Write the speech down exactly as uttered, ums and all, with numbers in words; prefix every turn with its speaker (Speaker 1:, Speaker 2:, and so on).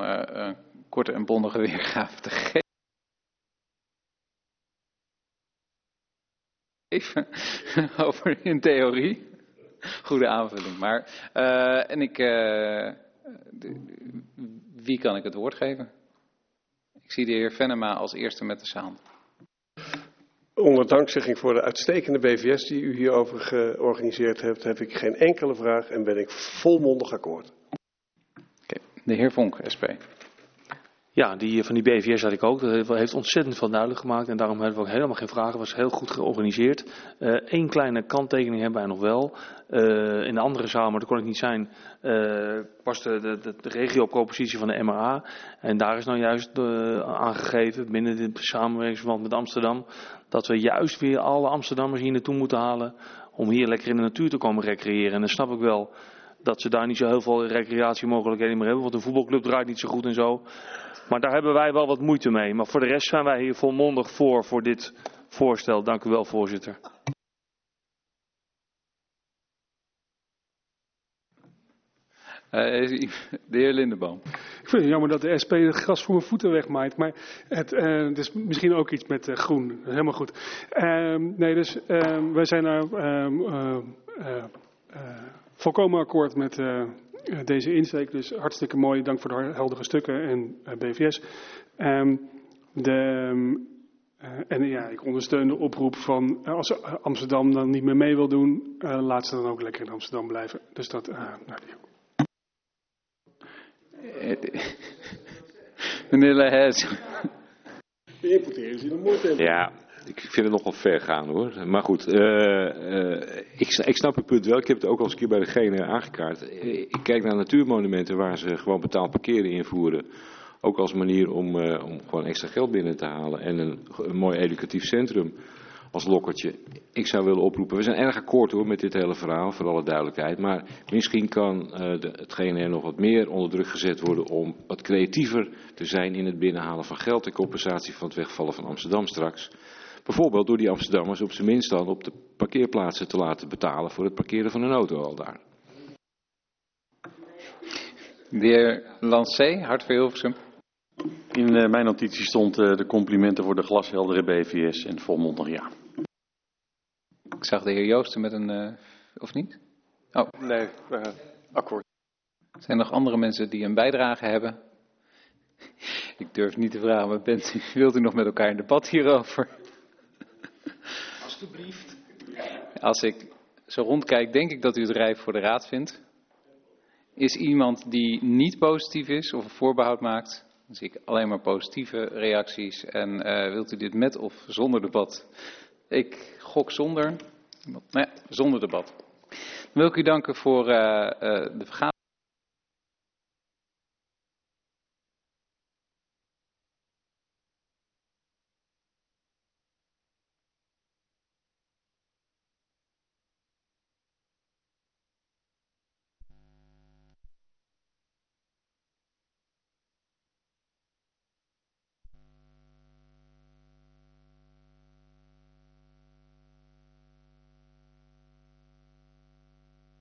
Speaker 1: uh, een korte en bondige weergave te geven. Even over in theorie. Goede aanvulling. Maar, uh, en ik, uh, de, wie kan ik het woord geven? Ik zie de heer Venema als eerste met de zaal.
Speaker 2: Onder dankzegging voor de uitstekende B V S die u hierover georganiseerd hebt, heb ik geen enkele vraag en ben ik volmondig akkoord.
Speaker 1: Okay. De heer Vonk, S P.
Speaker 3: Ja, die van die B V S had ik ook. Dat heeft ontzettend veel duidelijk gemaakt en daarom hebben we ook helemaal geen vragen. Het was heel goed georganiseerd. Eén uh, kleine kanttekening hebben wij nog wel. Uh, in de andere zaal, maar dat kon ik niet zijn, uh, was de, de, de regiopropositie van de M R A. En daar is nou juist uh, aangegeven, binnen dit samenwerkingsverband met Amsterdam, dat we juist weer alle Amsterdammers hier naartoe moeten halen om hier lekker in de natuur te komen recreëren. En dan snap ik wel dat ze daar niet zo heel veel recreatiemogelijkheden meer hebben, want een voetbalclub draait niet zo goed en zo. Maar daar hebben wij wel wat moeite mee. Maar voor de rest zijn wij hier volmondig voor, voor dit voorstel. Dank u wel, voorzitter.
Speaker 1: Uh, de heer Lindeboom.
Speaker 4: Ik vind het jammer dat de S P het gras voor mijn voeten wegmaait. Maar het, uh, het is misschien ook iets met uh, groen. Helemaal goed. Uh, nee, dus uh, wij zijn daar uh, uh, uh, uh, volkomen akkoord met uh, deze insteek. Dus hartstikke mooi. Dank voor de heldere stukken en uh, B V S. Um, de, uh, en ja, ik ondersteun de oproep van uh, als Amsterdam dan niet meer mee wil doen, uh, laat ze dan ook lekker in Amsterdam blijven. Dus dat, uh, nou, die ook.
Speaker 1: Meneer Lehes.
Speaker 2: De importeren ze in een moord.
Speaker 5: Ja, ik vind het nogal ver gaan hoor. Maar goed, uh, uh, ik, ik snap het punt wel. Ik heb het ook al eens een keer bij degene aangekaart. Ik kijk naar natuurmonumenten waar ze gewoon betaald parkeren invoeren. Ook als manier om, uh, om gewoon extra geld binnen te halen. En een, een mooi educatief centrum als lokkertje. Ik zou willen oproepen. We zijn erg akkoord hoor met dit hele verhaal, voor alle duidelijkheid. Maar misschien kan uh, de, hetgene er nog wat meer onder druk gezet worden om wat creatiever te zijn in het binnenhalen van geld ter compensatie van het wegvallen van Amsterdam straks. Bijvoorbeeld door die Amsterdammers op zijn minst dan op de parkeerplaatsen te laten betalen voor het parkeren van een auto al daar.
Speaker 1: De heer Lancé, Hart voor Hilversum.
Speaker 6: In uh, mijn notitie stond uh, de complimenten voor de glasheldere B V S en volmondig ja.
Speaker 1: Ik zag de heer Joosten met een, uh, of niet? Oh.
Speaker 2: Nee, uh, akkoord.
Speaker 1: Zijn er nog andere mensen die een bijdrage hebben? Ik durf niet te vragen, maar bent u, wilt u nog met elkaar in debat hierover?
Speaker 2: Alsjeblieft.
Speaker 1: Als ik zo rondkijk, denk ik dat u het rijp voor de raad vindt. Is iemand die niet positief is of een voorbehoud maakt? Dan zie ik alleen maar positieve reacties. En uh, wilt u dit met of zonder debat? Ik gok zonder. Nou ja, zonder debat. Dan wil ik u danken voor uh, uh, de vergadering.